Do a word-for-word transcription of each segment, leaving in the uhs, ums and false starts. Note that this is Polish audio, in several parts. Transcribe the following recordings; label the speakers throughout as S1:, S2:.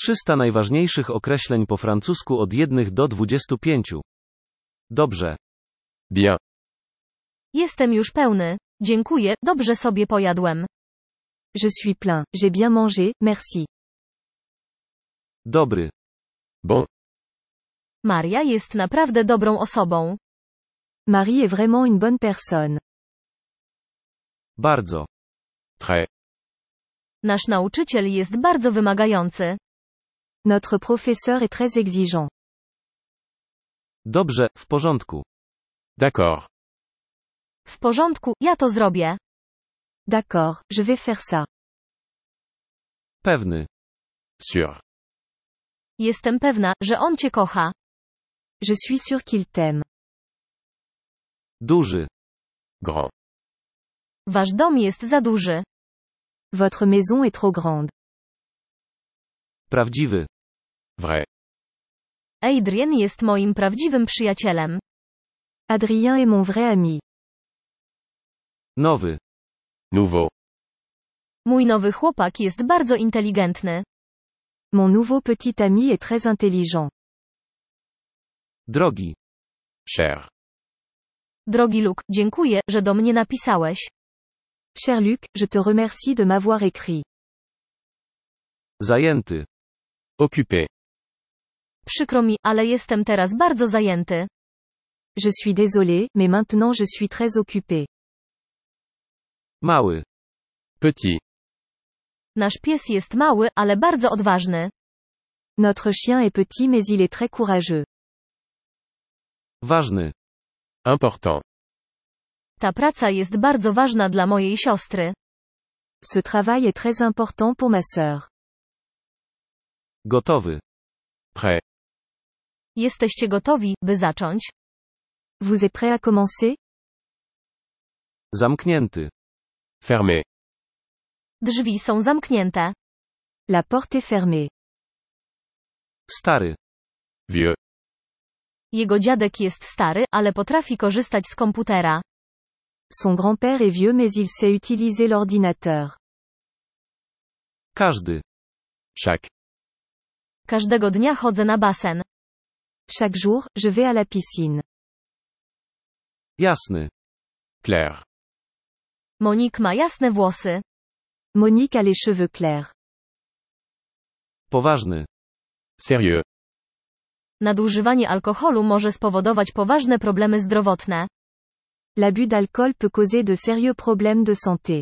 S1: trzysta najważniejszych określeń po francusku od jeden do dwudziestu pięciu. Dobrze.
S2: Bien.
S3: Jestem już pełny. Dziękuję, dobrze sobie pojadłem.
S4: Je suis plein, j'ai bien mangé, merci.
S1: Dobry.
S2: Bon.
S3: Maria jest naprawdę dobrą osobą.
S4: Marie est vraiment une bonne personne.
S1: Bardzo.
S2: Très.
S3: Nasz nauczyciel jest bardzo wymagający.
S4: Notre professeur est très exigeant.
S1: Dobrze, w porządku.
S2: D'accord.
S3: W porządku, ja to zrobię.
S4: D'accord, je vais faire ça.
S1: Pewny.
S2: Sûr.
S3: Jestem pewna, że on cię kocha.
S4: Je suis sûr qu'il t'aime.
S1: Duży.
S2: Grand.
S3: Wasz dom jest za duży.
S4: Votre maison est trop grande.
S1: Prawdziwy.
S2: Vrai.
S3: Adrien jest moim prawdziwym przyjacielem.
S4: Adrien est mon vrai ami.
S1: Nowy.
S2: Nouveau.
S3: Mój nowy chłopak jest bardzo inteligentny.
S4: Mon nouveau petit ami est très intelligent.
S1: Drogi.
S2: Cher.
S3: Drogi Luke, dziękuję, że do mnie napisałeś.
S4: Cher Luc, je te remercie de m'avoir écrit.
S1: Zajęty.
S2: Occupé.
S3: Przykro mi, ale jestem teraz bardzo zajęty.
S4: Je suis désolé, mais maintenant je suis très occupé.
S1: Mały.
S2: Petit.
S3: Nasz pies jest mały, ale bardzo odważny.
S4: Notre chien est petit mais il est très courageux.
S1: Ważny.
S2: Important.
S3: Ta praca jest bardzo ważna dla mojej siostry.
S4: Ce travail est très important pour ma sœur.
S1: Gotowy.
S2: Prêt.
S3: Jesteście gotowi, by zacząć?
S4: Vous êtes prêt à commencer?
S1: Zamknięty.
S2: Fermé.
S3: Drzwi są zamknięte.
S4: La porte est fermée.
S1: Stary.
S2: Vieux.
S3: Jego dziadek jest stary, ale potrafi korzystać z komputera.
S4: Son grand-père est vieux mais il sait utiliser l'ordinateur.
S1: Każdy.
S2: Chaque.
S3: Każdego dnia chodzę na basen.
S4: Chaque jour, je vais à la piscine.
S1: Jasny.
S2: Clair.
S3: Monique ma jasne włosy.
S4: Monique a les cheveux clairs.
S1: Poważny.
S2: Sérieux.
S3: Nadużywanie alkoholu może spowodować poważne problemy zdrowotne.
S4: L'abus d'alcool peut causer de sérieux problèmes de santé.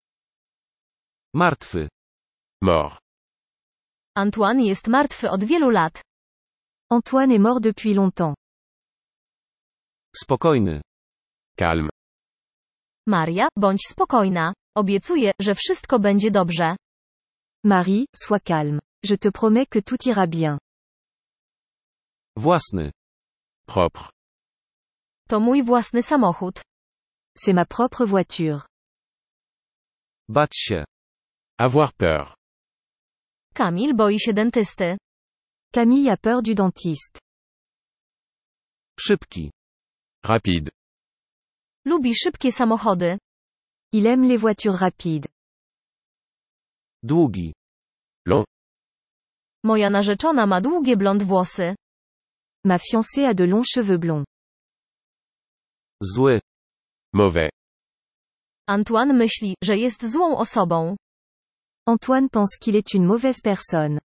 S1: Martwy.
S2: Mort.
S3: Antoine jest martwy od wielu lat.
S4: Antoine est mort depuis longtemps.
S1: Spokojny.
S2: Calme.
S3: Maria, bądź spokojna. Obiecuję, że wszystko będzie dobrze.
S4: Marie, sois calme. Je te promets que tout ira bien.
S1: Własny.
S2: Propre.
S3: To mój własny samochód.
S4: C'est ma propre voiture.
S1: Bać się.
S2: Avoir peur.
S3: Kamil boi się dentysty.
S4: Camille a peur du dentiste.
S1: Szybki.
S2: Rapide.
S3: Lubi szybkie samochody.
S4: Il aime les voitures rapides.
S1: Długi.
S2: Long.
S3: Moja narzeczona ma długie blond włosy.
S4: Ma fiancée a de longs cheveux blonds.
S1: Zły.
S2: Mauvais.
S3: Antoine myśli, że jest złą osobą.
S4: Antoine pense qu'il est une mauvaise personne.